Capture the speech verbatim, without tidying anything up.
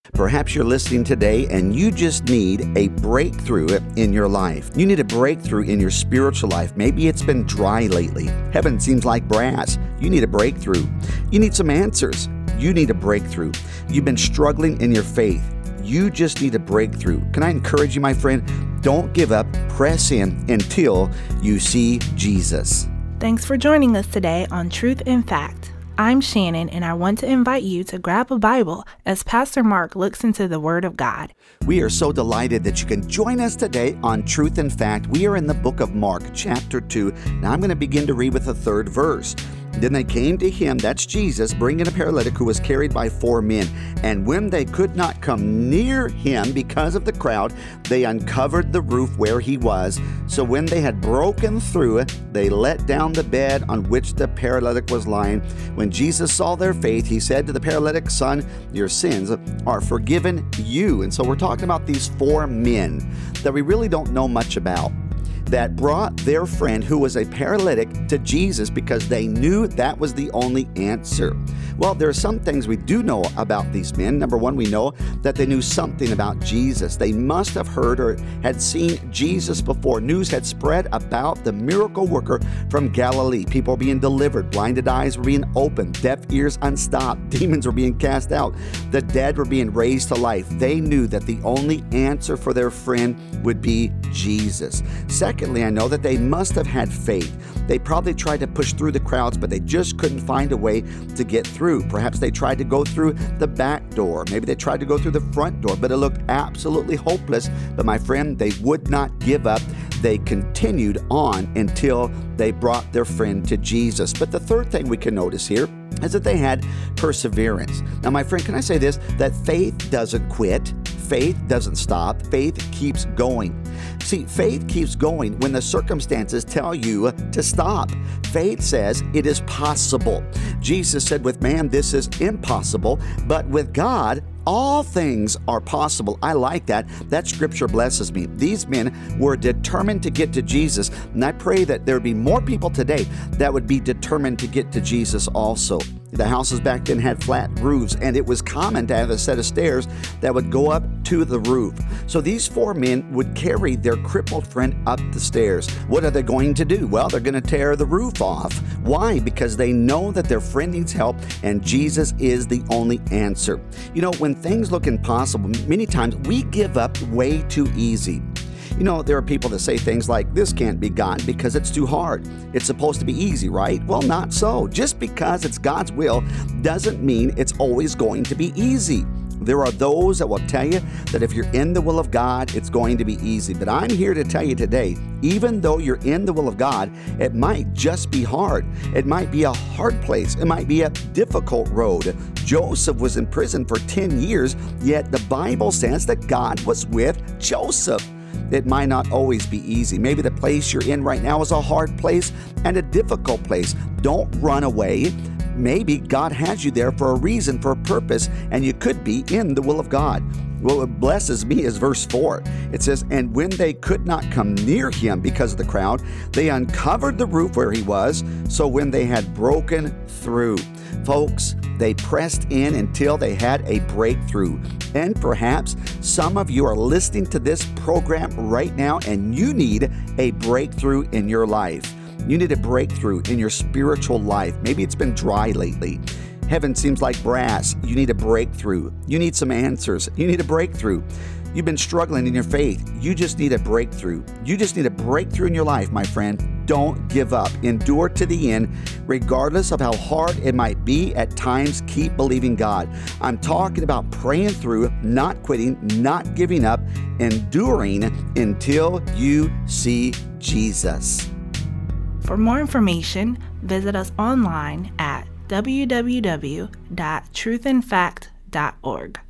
Perhaps you're listening today and you just need a breakthrough in your life. You need a breakthrough in your spiritual life. Maybe it's been dry lately. Heaven seems like brass. You need a breakthrough. You need some answers. You need a breakthrough. You've been struggling in your faith. You just need a breakthrough. Can I encourage you, my friend? Don't give up. Press in until you see Jesus. Thanks for joining us today on Truth in Fact. I'm Shannon, and I want to invite you to grab a Bible as Pastor Mark looks into the Word of God. We are so delighted that you can join us today on Truth in Fact. We are in the book of Mark, chapter two. Now I'm going to begin to read with the third verse. Then they came to him, that's Jesus, bringing a paralytic who was carried by four men. And when they could not come near him because of the crowd, they uncovered the roof where he was. So when they had broken through it, they let down the bed on which the paralytic was lying. When Jesus saw their faith, he said to the paralytic, "Son, your sins are forgiven you." And so we're talking about these four men that we really don't know much about, that brought their friend who was a paralytic to Jesus because they knew that was the only answer. Well, there are some things we do know about these men. Number one, we know that they knew something about Jesus. They must have heard or had seen Jesus before. News had spread about the miracle worker from Galilee. People were being delivered. Blinded eyes were being opened. Deaf ears unstopped. Demons were being cast out. The dead were being raised to life. They knew that the only answer for their friend would be Jesus. Secondly, I know that they must have had faith. They probably tried to push through the crowds, but they just couldn't find a way to get through. Perhaps they tried to go through the back door. Maybe they tried to go through the front door, but it looked absolutely hopeless. But my friend, they would not give up. They continued on until they brought their friend to Jesus. But the third thing we can notice here is that they had perseverance. Now, my friend, can I say this? That faith doesn't quit. Faith doesn't stop. Faith keeps going. See, faith keeps going when the circumstances tell you to stop. Faith says it is possible. Jesus said, with man, this is impossible, but with God, all things are possible. I like that. That scripture blesses me. These men were determined to get to Jesus, and I pray that there would be more people today that would be determined to get to Jesus also. The houses back then had flat roofs, and it was common to have a set of stairs that would go up to the roof. So these four men would carry their crippled friend up the stairs. What are they going to do? Well, they're going to tear the roof off. Why? Because they know that their friend needs help, and Jesus is the only answer. You know, when things look impossible, many times we give up way too easy. You know, there are people that say things like, this can't be God because it's too hard. It's supposed to be easy, right? Well, not so. Just because it's God's will doesn't mean it's always going to be easy. There are those that will tell you that if you're in the will of God, it's going to be easy. But I'm here to tell you today, even though you're in the will of God, it might just be hard. It might be a hard place. It might be a difficult road. Joseph was in prison for ten years, yet the Bible says that God was with Joseph. It might not always be easy. Maybe the place you're in right now is a hard place and a difficult place. Don't run away. Maybe God has you there for a reason, for a purpose, and you could be in the will of God. Well, what blesses me is verse four. It says, and when they could not come near him because of the crowd, they uncovered the roof where he was. So when they had broken through, folks, they pressed in until they had a breakthrough. And perhaps some of you are listening to this program right now and you need a breakthrough in your life. You need a breakthrough in your spiritual life. Maybe it's been dry lately. Heaven seems like brass. You need a breakthrough. You need some answers. You need a breakthrough. You've been struggling in your faith. You just need a breakthrough. You just need a breakthrough in your life, my friend. Don't give up. Endure to the end, regardless of how hard it might be. At times, keep believing God. I'm talking about praying through, not quitting, not giving up, enduring until you see Jesus. For more information, visit us online at w w w dot truth in fact dot org.